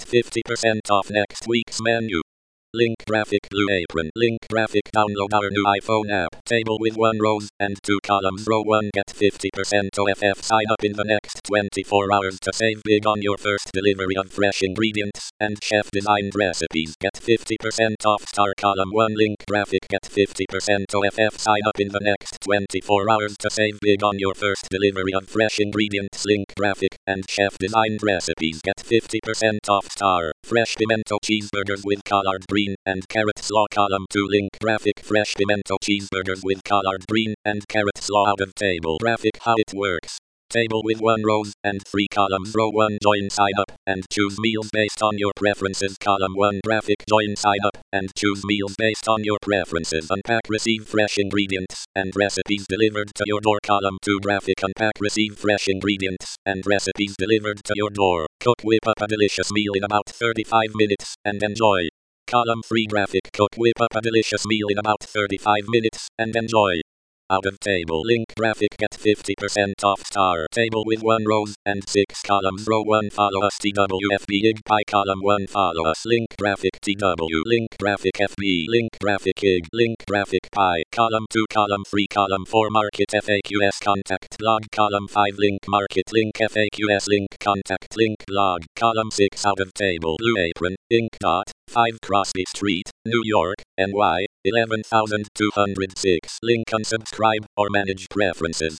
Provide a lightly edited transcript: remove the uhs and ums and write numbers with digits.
get 50% off next week's menu. Link graphic Blue Apron. Link graphic download our new iPhone app. Table with 1 rows and 2 columns. Row 1 get 50% OFF. Sign up in the next 24 hours to save big on your first delivery of fresh ingredients and chef designed recipes. Get 50% off star column 1. Link graphic get 50% OFF. Sign up in the next 24 hours to save big on your first delivery of fresh ingredients. Link graphic and chef designed recipes. Get 50% off star fresh pimento cheeseburgers with collard green and carrot slaw. Column 2. Link graphic fresh pimento cheeseburgers with collard green and carrot slaw out of table. Graphic how it works. Table with 1 rows and 3 columns. Row 1 join sign up and choose meals based on your preferences. Column 1 graphic join sign up and choose meals based on your preferences. Unpack receive fresh ingredients and recipes delivered to your door. Column 2 graphic unpack receive fresh ingredients and recipes delivered to your door. Cook whip up a delicious meal in about 35 minutes and enjoy. Column 3 graphic cook whip up a delicious meal in about 35 minutes and enjoy. Out of table. Link graphic get 50% off star table with 1 rows and 6 columns. Row 1 follow us TWFB IG pie. Column 1 follow us. Link graphic TW. Link graphic FB. Link graphic IG. Link graphic pie. Column 2 column 3 column 4 market FAQS contact blog. Column 5 link market link FAQS link contact link blog. Column 6 out of table. Blue Apron Inc. 5 Crosby Street, New York, NY 11206. Link unsubscribe or manage preferences.